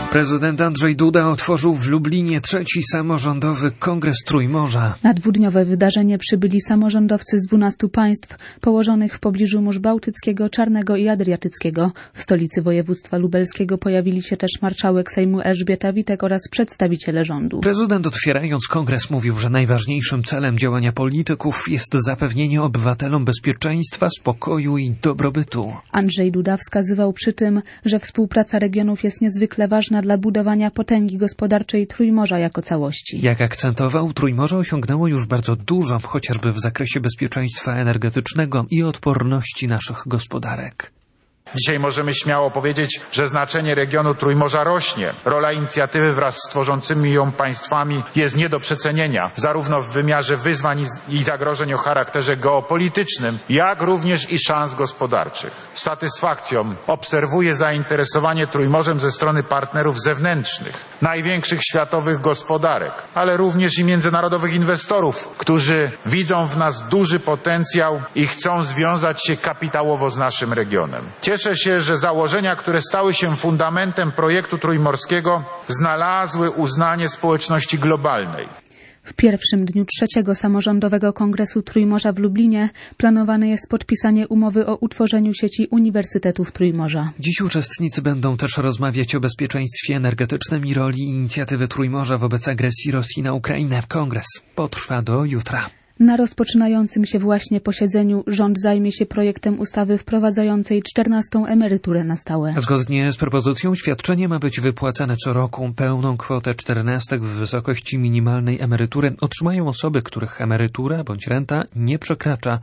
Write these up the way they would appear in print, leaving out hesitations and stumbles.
Prezydent Andrzej Duda otworzył w Lublinie 3. samorządowy Kongres Trójmorza. Na dwudniowe wydarzenie przybyli samorządowcy z 12 państw położonych w pobliżu Mórz Bałtyckiego, Czarnego i Adriatyckiego. W stolicy województwa lubelskiego pojawili się też marszałek Sejmu Elżbieta Witek oraz przedstawiciele rządu. Prezydent, otwierając kongres, mówił, że najważniejszym celem działania polityków jest zapewnienie obywatelom bezpieczeństwa, spokoju i dobrobytu. Andrzej Duda wskazywał przy tym, że współpraca regionów jest niezwykle ważna dla budowania potęgi gospodarczej Trójmorza jako całości. Jak akcentował, Trójmorze osiągnęło już bardzo dużo, chociażby w zakresie bezpieczeństwa energetycznego i odporności naszych gospodarek. Dzisiaj możemy śmiało powiedzieć, że znaczenie regionu Trójmorza rośnie. Rola inicjatywy wraz z tworzącymi ją państwami jest nie do przecenienia, zarówno w wymiarze wyzwań i zagrożeń o charakterze geopolitycznym, jak również i szans gospodarczych. Z satysfakcją obserwuję zainteresowanie Trójmorzem ze strony partnerów zewnętrznych, największych światowych gospodarek, ale również i międzynarodowych inwestorów, którzy widzą w nas duży potencjał i chcą związać się kapitałowo z naszym regionem. Cieszę się, że założenia, które stały się fundamentem projektu trójmorskiego, znalazły uznanie społeczności globalnej. W pierwszym dniu 3. samorządowego Kongresu Trójmorza w Lublinie planowane jest podpisanie umowy o utworzeniu sieci uniwersytetów Trójmorza. Dziś uczestnicy będą też rozmawiać o bezpieczeństwie energetycznym i roli inicjatywy Trójmorza wobec agresji Rosji na Ukrainę. Kongres potrwa do jutra. Na rozpoczynającym się właśnie posiedzeniu rząd zajmie się projektem ustawy wprowadzającej 14. emeryturę na stałe. Zgodnie z propozycją świadczenie ma być wypłacane co roku. Pełną kwotę 14 w wysokości minimalnej emerytury otrzymają osoby, których emerytura bądź renta nie przekracza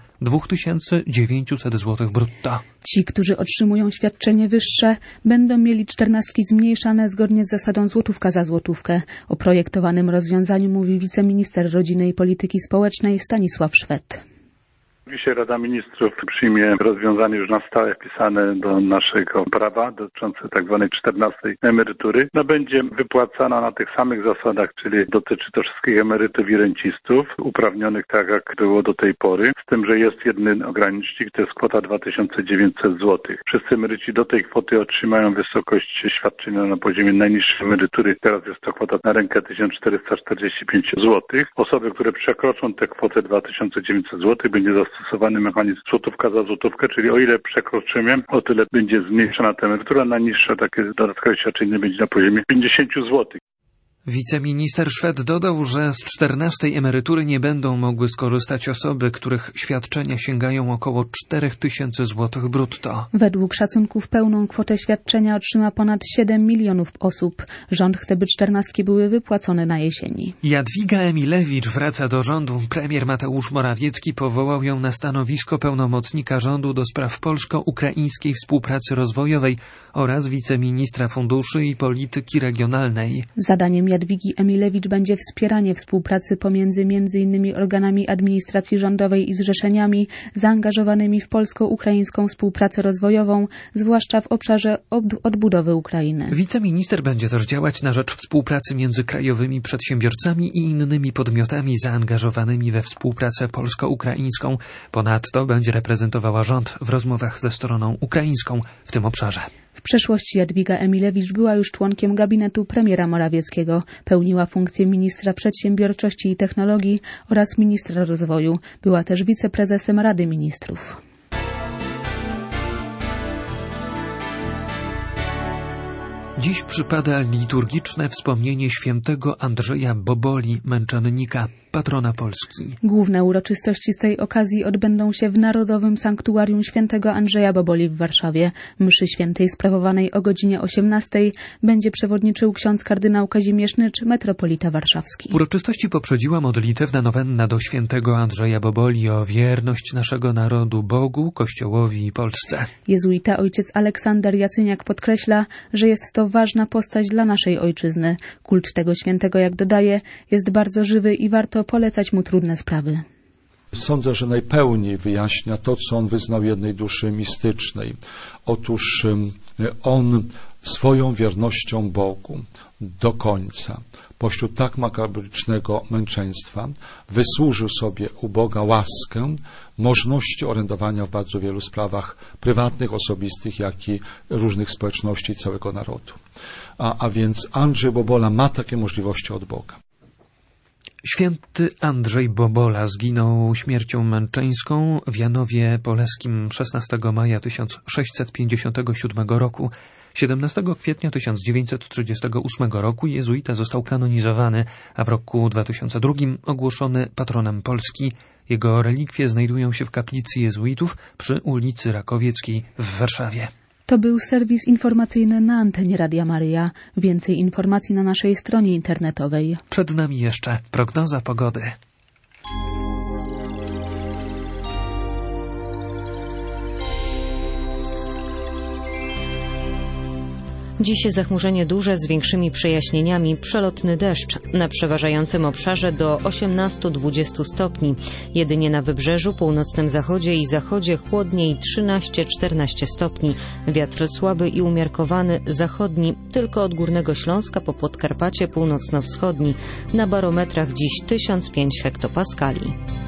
2900 zł brutto. Ci, którzy otrzymują świadczenie wyższe, będą mieli 14 zmniejszane zgodnie z zasadą złotówka za złotówkę. O projektowanym rozwiązaniu mówi wiceminister rodziny i polityki społecznej Stanisław Szwed. Dzisiaj Rada Ministrów przyjmie rozwiązanie już na stałe wpisane do naszego prawa dotyczące tzw. 14. emerytury. Będzie wypłacana na tych samych zasadach, czyli dotyczy to wszystkich emerytów i rencistów uprawnionych tak jak było do tej pory, z tym, że jest jeden ogranicznik, to jest kwota 2900 zł. Wszyscy emeryci do tej kwoty otrzymają wysokość świadczenia na poziomie najniższej emerytury. Teraz jest to kwota na rękę 1445 zł. Osoby, które przekroczą tę kwotę 2900 zł, będzie zastosowany mechanizm złotówka za złotówkę, czyli o ile przekroczymy, o tyle będzie zmniejszona ta emerytura, najniższa takie dodatkowe świadczenie będzie na poziomie 50 zł. Wiceminister Szwed dodał, że z 14. emerytury nie będą mogły skorzystać osoby, których świadczenia sięgają około 4000 zł brutto. Według szacunków pełną kwotę świadczenia otrzyma ponad 7 milionów osób. Rząd chce, by 14 były wypłacone na jesieni. Jadwiga Emilewicz wraca do rządu. Premier Mateusz Morawiecki powołał ją na stanowisko pełnomocnika rządu do spraw polsko-ukraińskiej współpracy rozwojowej oraz wiceministra funduszy i polityki regionalnej. Zadaniem Jadwigi Emilewicz będzie wspieranie współpracy pomiędzy m.in. organami administracji rządowej i zrzeszeniami zaangażowanymi w polsko-ukraińską współpracę rozwojową, zwłaszcza w obszarze odbudowy Ukrainy. Wiceminister będzie też działać na rzecz współpracy między krajowymi przedsiębiorcami i innymi podmiotami zaangażowanymi we współpracę polsko-ukraińską. Ponadto będzie reprezentowała rząd w rozmowach ze stroną ukraińską w tym obszarze. W przeszłości Jadwiga Emilewicz była już członkiem gabinetu premiera Morawieckiego. Pełniła funkcję ministra przedsiębiorczości i technologii oraz ministra rozwoju. Była też wiceprezesem Rady Ministrów. Dziś przypada liturgiczne wspomnienie świętego Andrzeja Boboli, męczennika, patrona Polski. Główne uroczystości z tej okazji odbędą się w Narodowym Sanktuarium Świętego Andrzeja Boboli w Warszawie. Mszy świętej sprawowanej o godzinie 18 będzie przewodniczył ksiądz kardynał Kazimierz Nycz, metropolita warszawski. Uroczystości poprzedziła modlitewna nowenna do świętego Andrzeja Boboli o wierność naszego narodu Bogu, Kościołowi i Polsce. Jezuita ojciec Aleksander Jacyniak podkreśla, że jest to ważna postać dla naszej ojczyzny. Kult tego świętego, jak dodaje, jest bardzo żywy i warto polecać mu trudne sprawy. Sądzę, że najpełniej wyjaśnia to, co on wyznał jednej duszy mistycznej. Otóż on swoją wiernością Bogu do końca pośród tak makabrycznego męczeństwa wysłużył sobie u Boga łaskę możliwości orędowania w bardzo wielu sprawach prywatnych, osobistych, jak i różnych społeczności całego narodu. A więc Andrzej Bobola ma takie możliwości od Boga. Święty Andrzej Bobola zginął śmiercią męczeńską w Janowie Poleskim 16 maja 1657 roku. 17 kwietnia 1938 roku jezuita został kanonizowany, a w roku 2002 ogłoszony patronem Polski. Jego relikwie znajdują się w kaplicy jezuitów przy ulicy Rakowieckiej w Warszawie. To był serwis informacyjny na antenie Radia Maryja. Więcej informacji na naszej stronie internetowej. Przed nami jeszcze prognoza pogody. Dziś zachmurzenie duże z większymi przejaśnieniami, przelotny deszcz. Na przeważającym obszarze do 18-20 stopni. Jedynie na wybrzeżu, północnym zachodzie i zachodzie chłodniej 13-14 stopni. Wiatr słaby i umiarkowany, zachodni, tylko od Górnego Śląska po Podkarpacie północno-wschodni. Na barometrach dziś 1005 hektopaskali.